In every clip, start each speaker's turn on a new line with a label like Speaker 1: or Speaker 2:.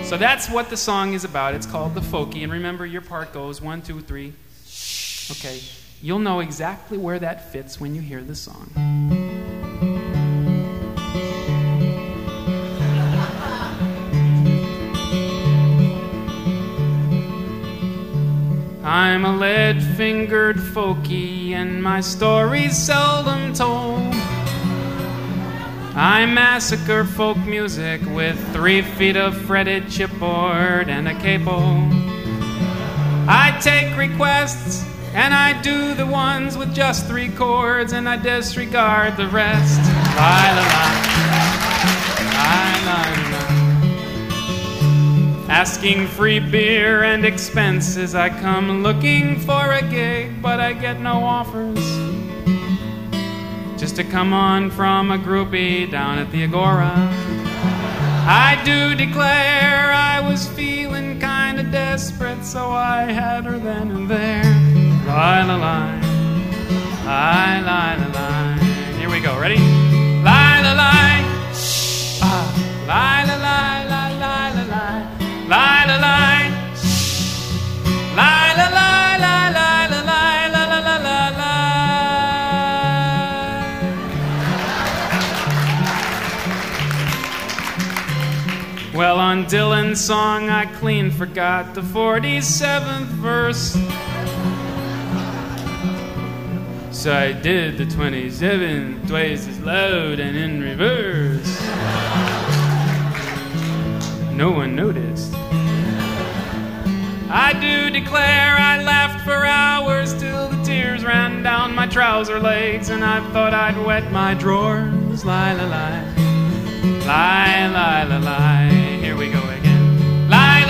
Speaker 1: So that's what the song is about. It's called The Folky. And remember, your part goes 1, 2, 3. Okay. You'll know exactly where that fits when you hear the song. I'm a lead-fingered folky, and my story's seldom told. I massacre folk music with 3 feet of fretted chipboard and a capo. I take requests, and I do the ones with just 3 chords, and I disregard the rest. Asking free beer and expenses, I come looking for a gig, but I get no offers. Just to come on from a groupie down at the Agora. I do declare I was feeling kinda desperate, so I had her then and there. Lie. Here we go, ready? Lie. Lie. Well, on Dylan's song I clean forgot the 47th verse. So I did the 27th twice as loud and in reverse. No one noticed. I do declare I laughed for hours till the tears ran down my trouser legs, and I thought I'd wet my drawers. Lie. Here we go again. Lie.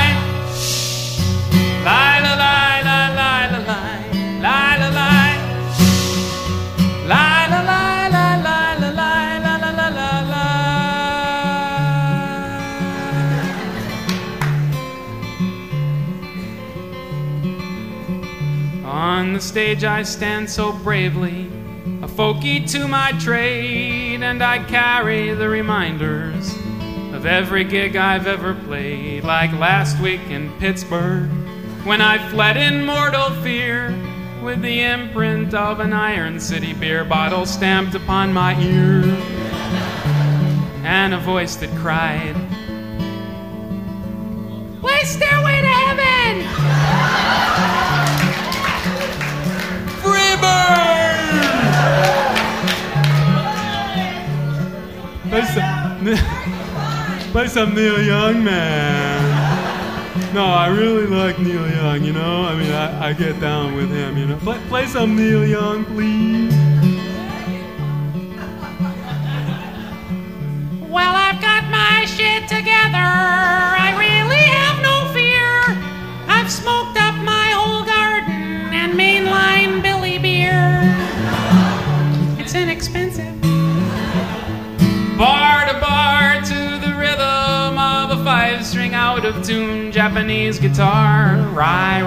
Speaker 1: On the stage I stand so bravely, a folky to my trade, and I carry the reminders of every gig I've ever played, like last week in Pittsburgh, when I fled in mortal fear with the imprint of an Iron City beer bottle stamped upon my ear, and a voice that cried, "Play Stairway to Heaven!" Play some Neil Young, man. No, I really like Neil Young, you know? I mean, I get down with him, you know? Play some Neil Young, please.
Speaker 2: Well, I've got my shit together. I really have no fear. I've smoked up my whole garden and mainline Billy beer. It's inexpensive.
Speaker 1: Bar to bar to the rhythm of a 5-string out-of-tune Japanese guitar. Rye.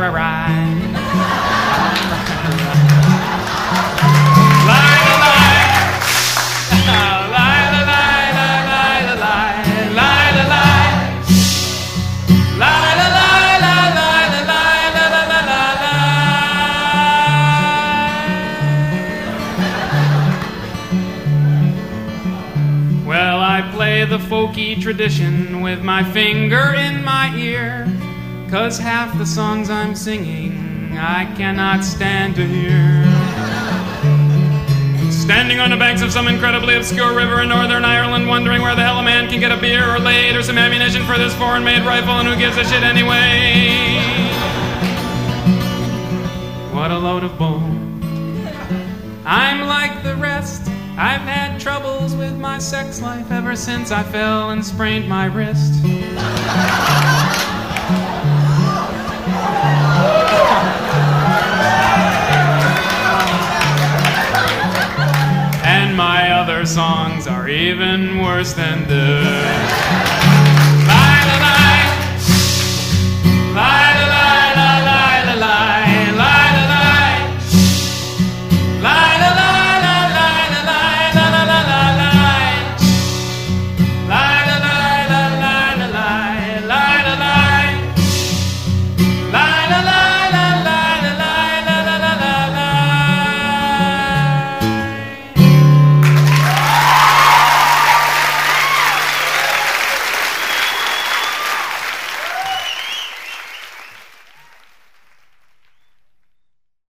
Speaker 1: The folky tradition with my finger in my ear, 'cause half the songs I'm singing I cannot stand to hear. Standing on the banks of some incredibly obscure river in Northern Ireland, wondering where the hell a man can get a beer or lade or some ammunition for this foreign-made rifle, and who gives a shit anyway? What a load of bull. I'm like the rest. I've had troubles with my sex life ever since I fell and sprained my wrist. And my other songs are even worse than this.